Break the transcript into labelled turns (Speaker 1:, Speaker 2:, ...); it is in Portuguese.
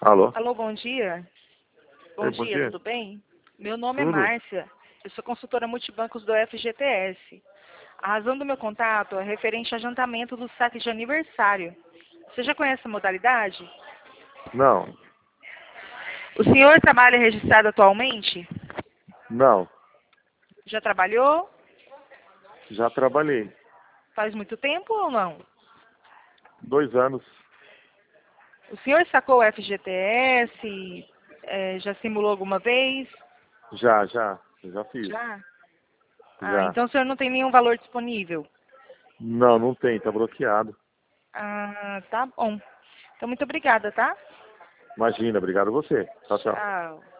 Speaker 1: Alô?
Speaker 2: Alô, bom dia. Bom
Speaker 1: Oi, bom
Speaker 2: dia,
Speaker 1: dia.
Speaker 2: tudo bem? Meu nome é
Speaker 1: Tudo?
Speaker 2: Márcia. Eu sou consultora multibancos do FGTS. A razão do meu contato é referente ao adiantamento do saque de aniversário. Você já conhece a modalidade?
Speaker 1: Não,
Speaker 2: O senhor trabalha registrado atualmente?
Speaker 1: não.
Speaker 2: Já trabalhou?
Speaker 1: Já trabalhei.
Speaker 2: Faz muito tempo ou não?
Speaker 1: 2 anos.
Speaker 2: O senhor sacou o FGTS? Já simulou alguma vez?
Speaker 1: Já fiz.
Speaker 2: Já? Ah,
Speaker 1: Já.
Speaker 2: então o senhor não tem nenhum valor disponível?
Speaker 1: Não, não tem, tá bloqueado.
Speaker 2: Ah, tá bom. Então, muito obrigada, tá?
Speaker 1: Imagina, obrigado a você. Tchau, tchau.
Speaker 2: Tchau.